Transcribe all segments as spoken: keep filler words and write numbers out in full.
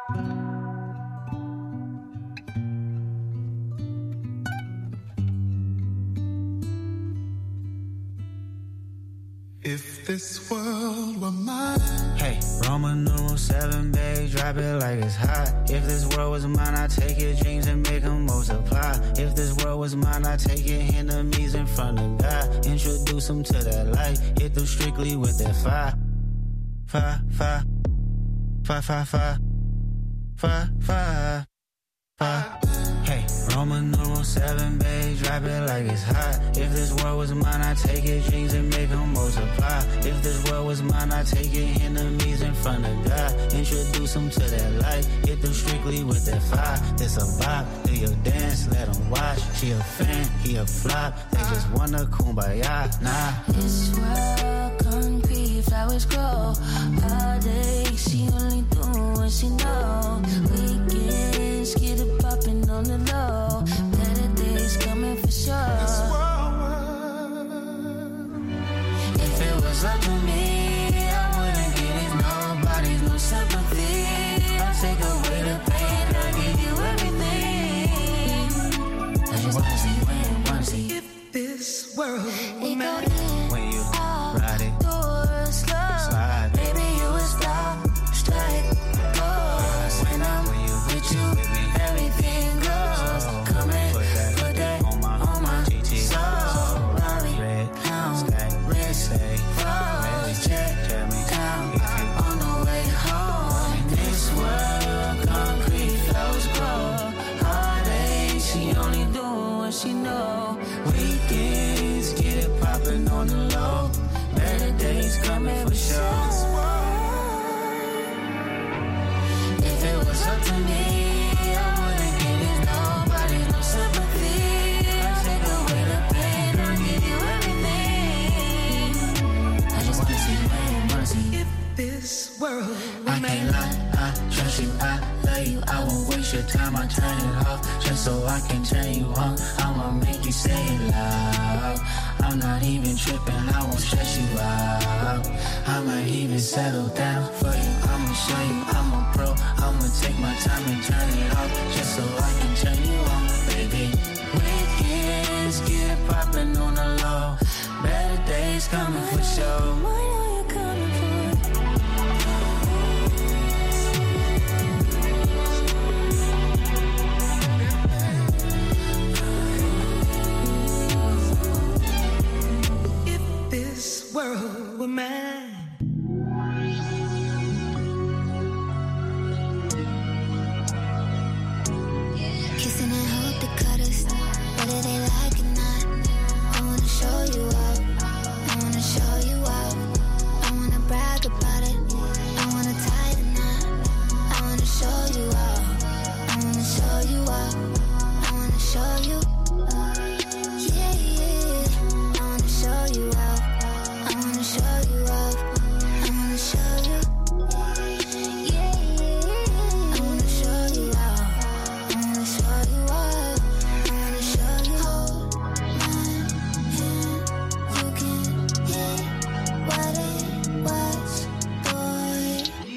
If this world were mine. Hey, Roman numeral seven, babe, drop it like it's hot. If this world was mine, I'd take your dreams and make them multiply. If this world was mine, I'd take your enemies in front of God. Introduce them to that light, hit them strictly with that fire. Fire, fire, fire, fire, fire, fire, fire, fire. Hey, Roman numeral seven, babe, drop it like it's hot. If this world was mine, I'd take your dreams and make them multiply. If this world was mine, I'd take your enemies in front of God. Introduce them to that light, hit them strictly with that fire. This a vibe, do your dance, let them watch. She a fan, he a flop, they just wanna kumbaya, nah. This world concrete, flowers grow all day, she only do what she know. Weekends, get it poppin' on the low. Better days coming for sure. If it was up to me, I wouldn't give it nobody's no sympathy. I'll take away the pain, I'll give you everything. I just wanna see, wanna see. If this world were mine. When you ride it, doors closed, slide. Baby, you would stop, strike, pose. When I'm with you, everything goes. Come in, put that on my, on my G T soul. Robbie, red, pound, sky, wrist, say, rose, jet, tell me, down, if you on the way home. This world, concrete flows grow. All day, she only do what she know. Weekends, get it poppin' on the low. Better days coming for sure. If it was up to me, I wouldn't give it nobody's no sympathy. I'll take away the pain, I'll give you everything. I just wanna see, wanna see. If this world were I can't lie, I trust you, I love you. I won't waste your time, I turn it off just so I can turn you on. I'ma make you say it loud. I'm not even tripping, I won't stress you out. I'ma even settle down for you. I'ma show you I'm a pro. I'ma take my time and turn it off just so I can turn you on, baby. Weekends get it poppin' on the low. Better days coming for sure. What are you coming for? if this world were mine. Kissing and hope to cut us, whether they like it or not. I wanna show you up, I wanna show you up. I wanna brag about it, I wanna tie the knot. I wanna show you up, I wanna show you up. I wanna show you, yeah, yeah. I wanna show you up, I wanna show you up. I wanna show you, yeah, yeah. I wanna show you up. I wanna show you up, I wanna show you. Hold my hand, you can hear what it was, boy.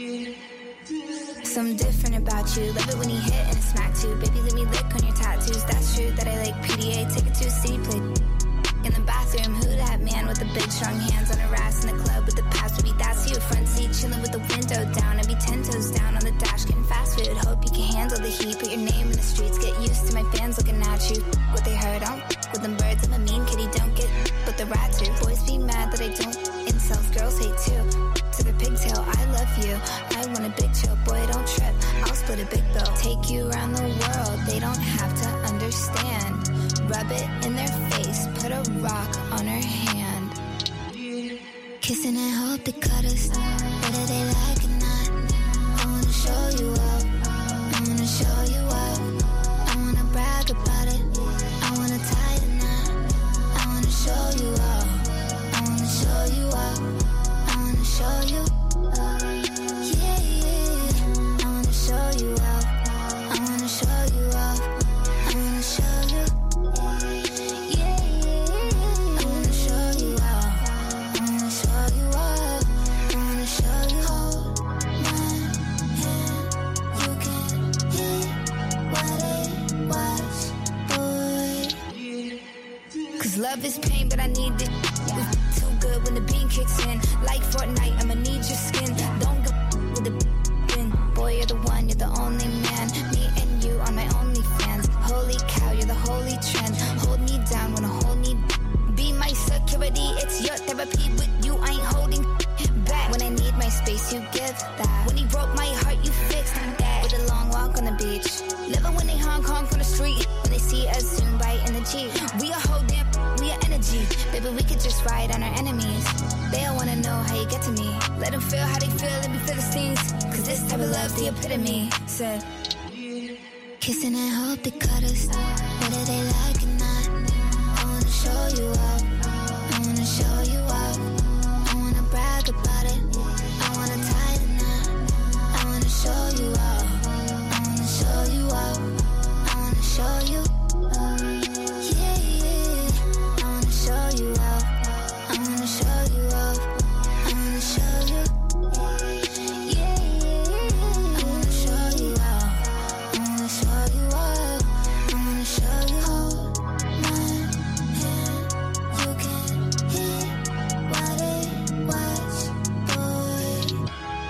Something different about you, love it when you hit and it smack too. Baby, let me lick on your tattoos, that's true that I like P D A. Take it to a city, play in the bathroom. Who that man with the big strong hands on her ass in the club with the past? Baby, that's you. Front seat chilling with the window down. I'd be ten toes down on the dash getting fast food. Hope you can handle the heat, put your name in the streets. Get used to my fans looking at you. What they heard, I don't with them birds. I'm a mean kitty, don't get but the rats do. Boys be mad that I don't. Incels, girls hate too. To the pigtail, I love you. I want a big chill, boy, don't trip. I'll split a big bill. Take you around the world, they don't have to understand. Rub it in their face, put a rock on her hand. Kissing and hope they cut us, whether they like it or not. I wanna show you up, I wanna show you up. I wanna brag about it, I wanna tie the knot. I wanna show you up, I wanna show you up. I wanna show you, yeah, yeah. I wanna show you up, I wanna show you up. I wanna show you, yeah, yeah. I wanna show you up, I wanna show you up. I wanna show you. Hold love is pain, but I need it. We too good when the beam kicks in. Like Fortnite, I'ma need your skin. Don't go with the bin. Boy, you're the one, you're the only man. Me and you are my only fans. Holy cow, you're the holy trend. Hold me down when I hold me. Be my security, it's your therapy. With you, I ain't holding back. When I need my space, you give that. When he broke my heart, you fixed that. With a long walk on the beach. Living when they honk honk on the street. When they see us soon bite in the Jeep. We are whole damn, we are energy. Baby, we could just ride on our enemies. They all wanna know how you get to me. Let them feel how they feel and be Philistines. Cause this type of love's the epitome. Said, kissing and hope they cut us. Whether they like it or not. I wanna show you up. I wanna show you up. I wanna brag about it. I wanna tie the knot. I wanna show you up. I wanna show you up. I wanna show you. Yeah, yeah. I wanna show you up. I wanna show you up. I wanna show you. Yeah, yeah. I wanna show you up. I wanna show you up. I wanna show you. Hold my hand. You can hear what it was, boy.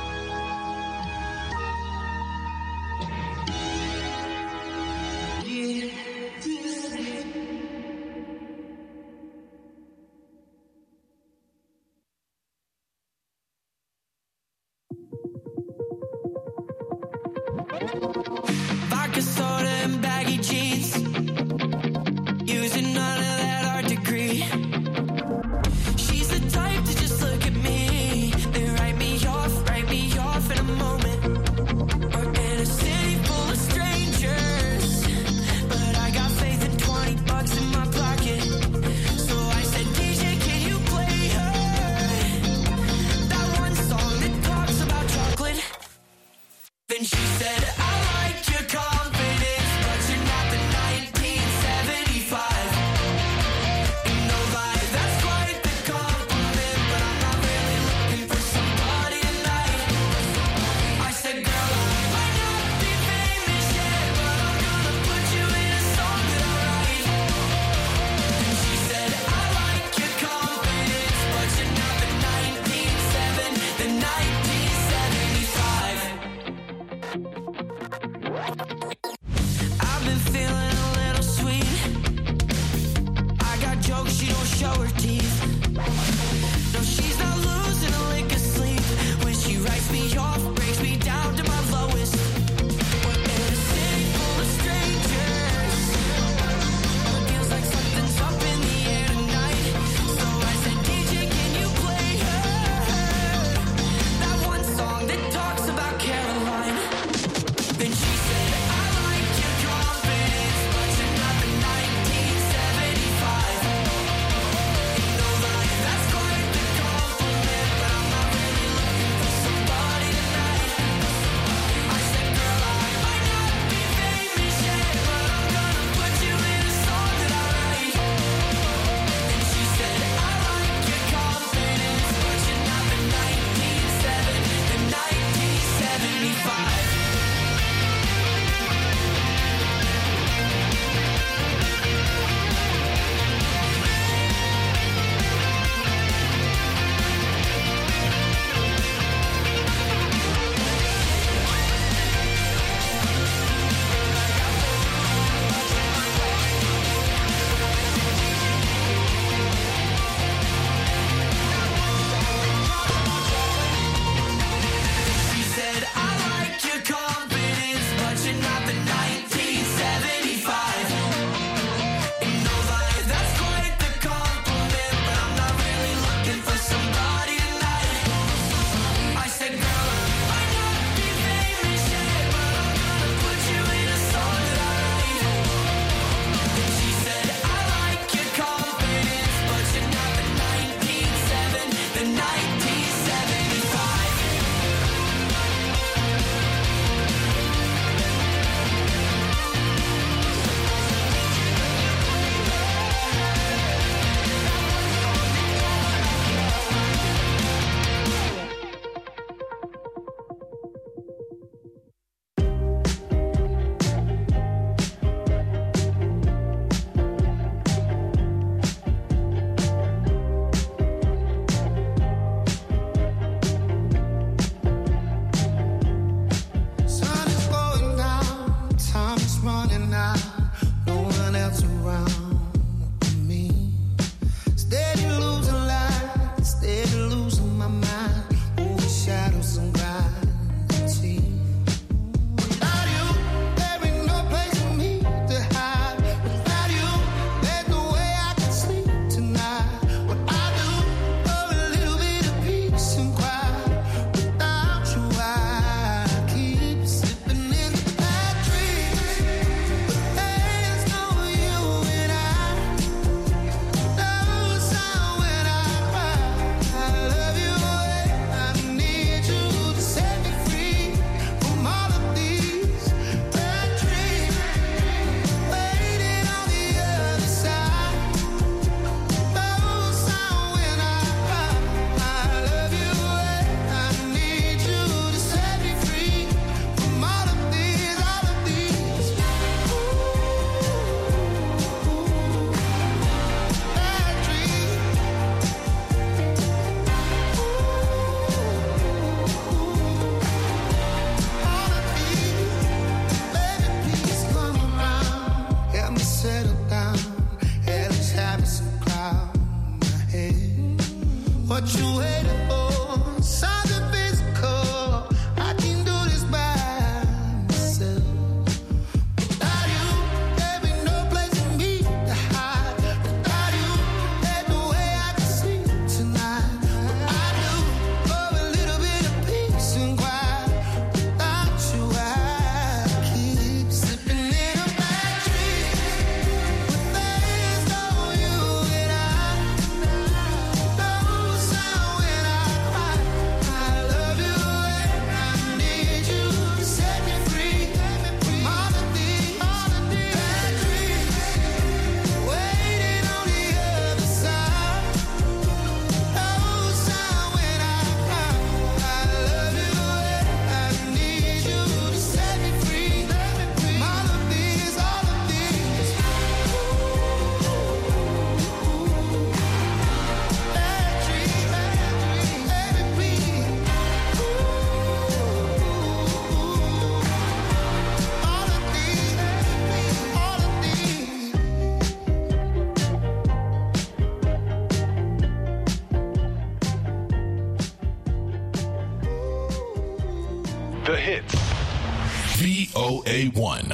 Vodka soda and baggy jeans. Using none of that art degree. She's the type to just look at me. Then write me off, write me off in a moment. Or in a city full of strangers. But I got faith in twenty bucks in my pocket. So I said, D J, can you play her? That one song that talks about chocolate. Then she said, I like your confidence, but you're not the nineteen seventy-five. Ain't no lie, that's quite the compliment, but I'm not really looking for somebody tonight. I said, girl, I might not be famous yet, but I'm gonna put you in a song that I write. And she said, I like your confidence, but you're not the nineteen seventy, the nineteen seventy-five. V O A one.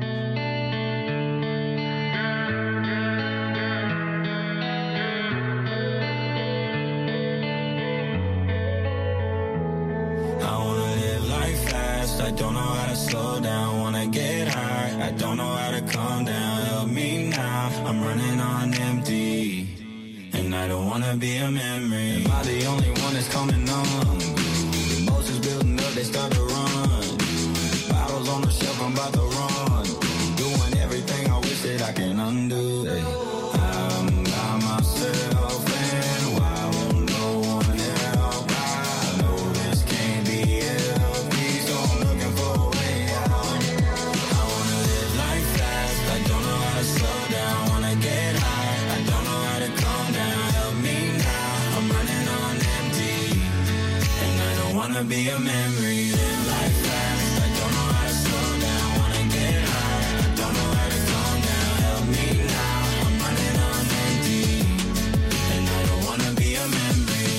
I don't know how to slow down, wanna get high. I don't know how to calm down, help me now. I'm running on empty, and I don't wanna be a memory. Am I the only one that's coming on? Emotions building up, they start to run. Bottles on the shelf, I'm about to run. Doing everything I wish that I can undo. Hey, I'm by myself, and why won't no one help? I know this can't be healthy, so I'm looking for a way out. I wanna live life fast, I don't know how to slow down. Wanna get high, I don't know how to calm down. Help me now, I'm running on empty, and I don't wanna be a memory. Live life fast, I don't know how to slow down. Wanna get high, I don't know how to calm down. Help me now, I'm running on empty, and I don't wanna be a memory.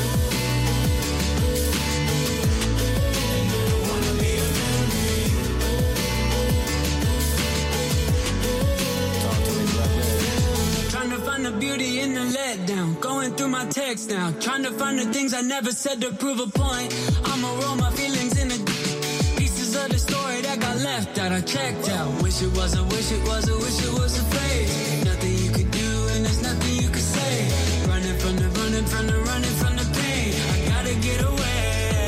And I don't wanna be a memory. Talk to me, brother. Trying to find the beauty in the letdown. Going through my text now. Trying to find the things I never said to prove a point. I'ma roll my feelings in the pieces of the story that got left out. I checked out. Wish it was a wish it was a wish it was a phase. Nothing you could do and there's nothing you could say. Running from the running from the running from the pain. I gotta get away.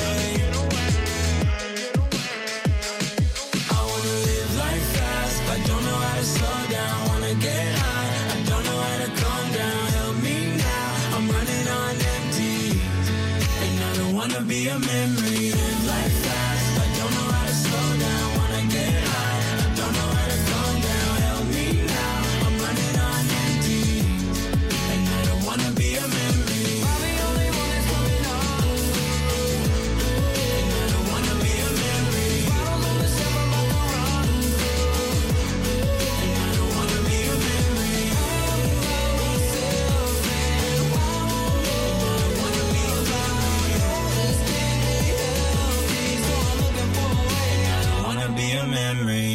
I wanna live life fast, I don't know how to slow down. Wanna get high, I don't know how to calm down. Help me now, I'm running on empty, and I don't wanna be a memory. Live life fast, I don't know how to slow down. Wanna get high, I don't know how to calm down. Help me now, I'm running on empty, and I don't wanna be a memory. I'm the only one that's coming on, and I don't wanna be a memory. Bottles on the shelf, I'm about to run, and I don't wanna be a memory. I'm by myself, and I don't wanna be a memory. This can't be healthy, so I'm looking for a way. I don't wanna be a memory.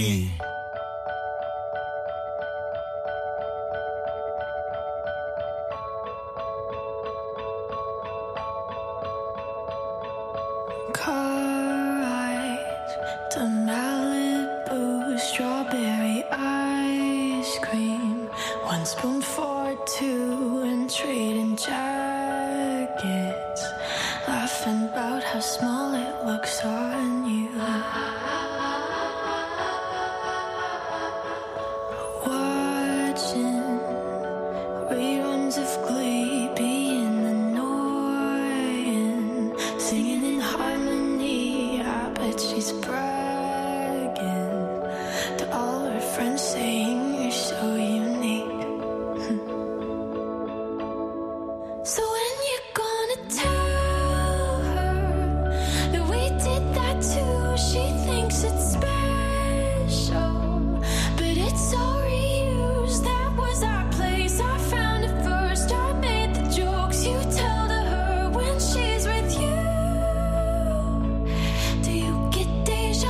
Car ride to Malibu, strawberry ice cream, one spoon for two, and trading jackets, laughing about how small it looks on you. Watching reruns of Glee, being annoying, singing in harmony. I bet she's bragging to all her friends, saying you're so unique. So when you gonna tell her that we did that too? She thinks it's special, but it's so reused. That was our place, I found it first. I made the jokes you tell to her when she's with you. Do you get deja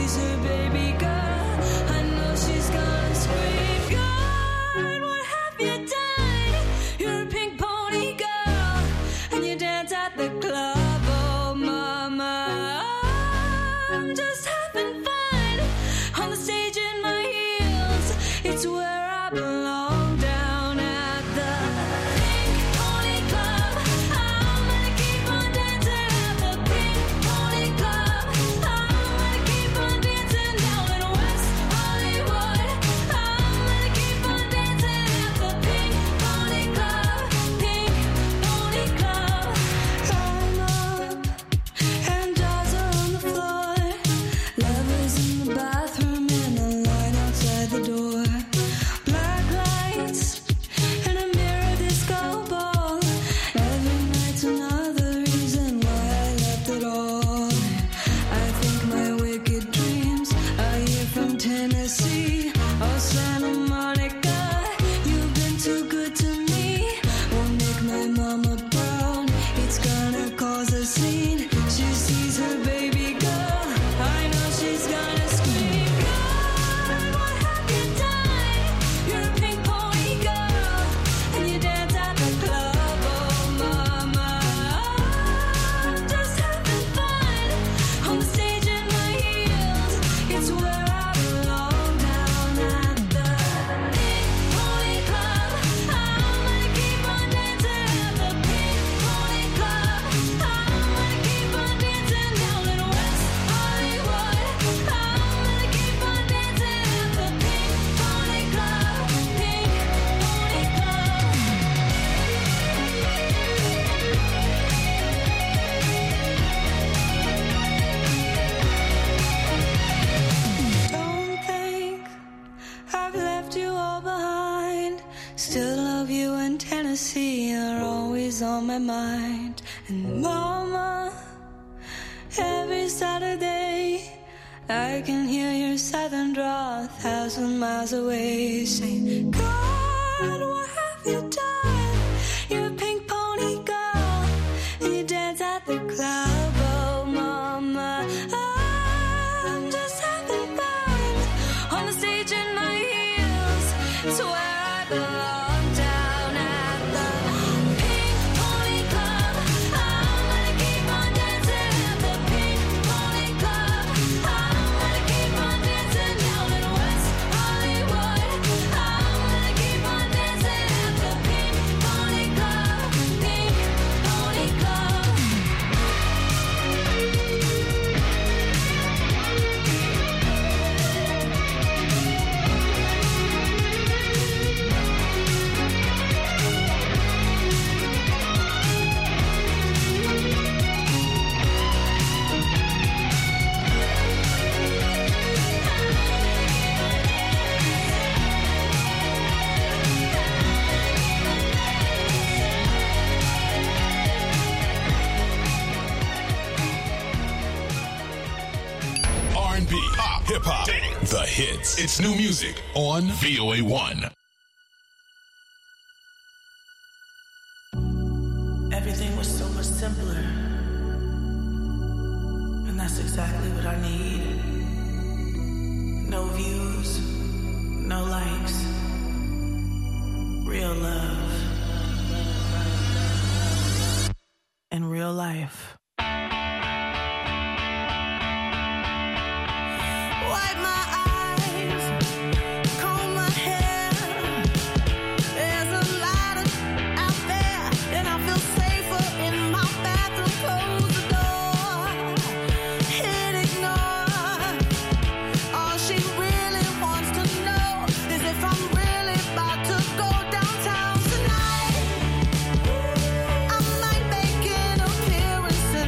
sees her baby girl, I know she's gonna scream. God, what have you done? You're a pink pony girl, and you dance at the club. Oh, mama, I'm just having fun on the stage in my heels. It's where I belong, down at the Pink Pony Club. I'm gonna keep on dancing at the Pink Pony Club. I'm gonna keep on dancing down in West Hollywood. I'm gonna keep on dancing at the Pink Pony Club. Pink Pony Club. I'm up and dolls are on the floor. Lovers in the bathroom and a line outside the door. Black lights and a mirror disco ball. Every night's another reason why I left it all. I think my wicked dreams are here from Tennessee. Oh, Santa Monica, you've been too good to me. Won't make my mama proud. It's gonna cause a scene. She sees her baby girl. I know she's gonna scream. God, what have you done? You're a pink pony girl, and you dance at the club. Oh, mama, I'm just having fun on the stage in my heels. It's where I belong, down at the Pink Pony Club. I'm gonna keep on dancing at the Pink Pony Club. I'm gonna keep on dancing down in West Hollywood. I'm gonna keep on dancing at the Pink Pony Club. Pink Pony Club. Don't think I've left you all behind. Still love you, and Tennessee are always on my mind. And mama, every Saturday I can hear your southern drawl a thousand miles away, saying, God, what have you done? You're a pink pony girl, and you dance at the club. Oh, mama, I'm just having fun on the stage in my heels. It's where I belong, down at the Pink Pony Club. I'm gonna keep on dancing at the Pink Pony Club. I'm gonna keep on dancing down in West Hollywood. I'm gonna keep on dancing at the Pink Pony Club. Pink Pony Club. R and B, pop, hip hop, the hits. It's new music on V O A one. Everything was so much simpler. And that's exactly what I need. No views, no likes. Real love. In real life. Wipe my eyes, comb my hair. There's a lot of out there, and I feel safer in my bathroom. Close the door, hit ignore. All she really wants to know is if I'm really about to go downtown tonight. I might make an appearance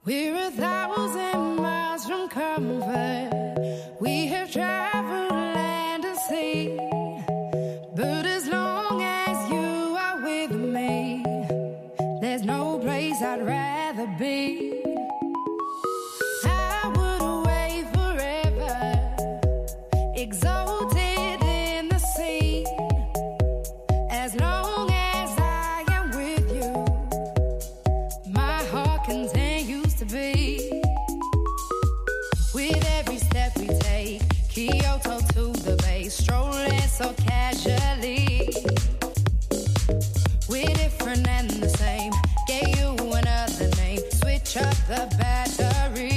We're a thousand miles from comfort. We have traveled land and sea. But as long as you are with me, there's no place I'd rather be. I would away forever, exalted in the sea. As long as I am with you, my heart continues to beat. With every step we take, Kyoto to the bay, strolling so casually. We're different and the same, gave you another name, switch up the batteries.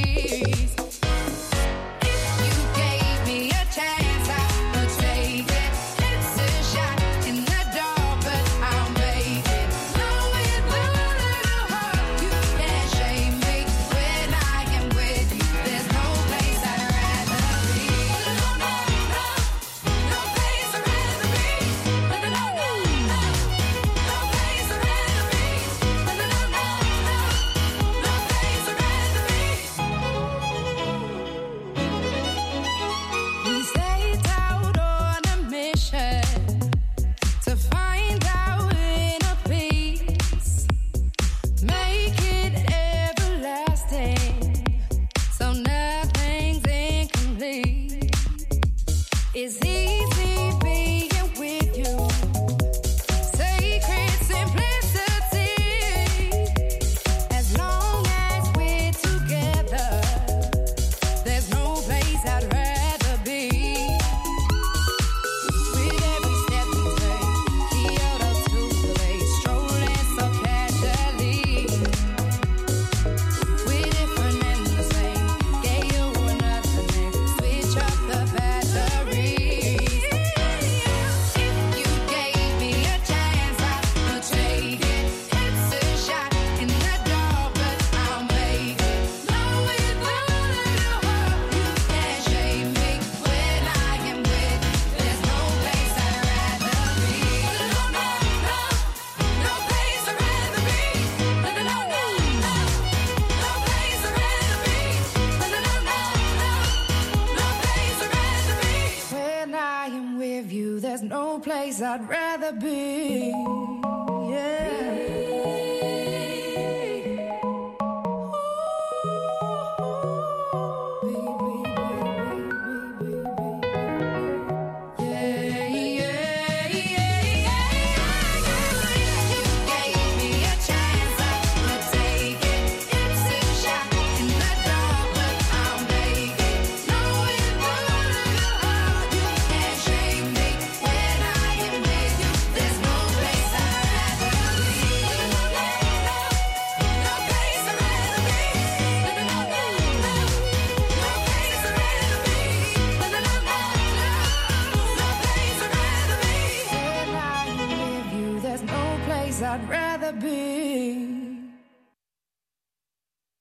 If you gave me a chance, I would take it. It's a shot in the dark, but I'll make it. Knowing that you can't shame me when I am with you. There's no place I'd rather be. No, no, no, no place I'd rather be. No, no, no, no, no place I'd rather be. No, no, no, no, no place I'd rather be. We set out on a mission to find our inner peace, make it everlasting, so nothing's incomplete. It's easy being with you, sacred simplicity. As long as we're together, there's no place I'd rather be. With every step we take, Kyoto to the bay, strolling so casually. We're different and the same, gave you another name, switch up the batteries. If you gave me a chance, I would take it. It's a shot in the dark, but I'll make it. Knowing that you can't shame me when I am with you. There's no place I'd rather be. No, no, no, no place I'd rather be. No, no, no, no, no place I'd rather be. No, no, no, no, no place I'd rather be. When I am with you, there's no place I'd rather be. Yeah.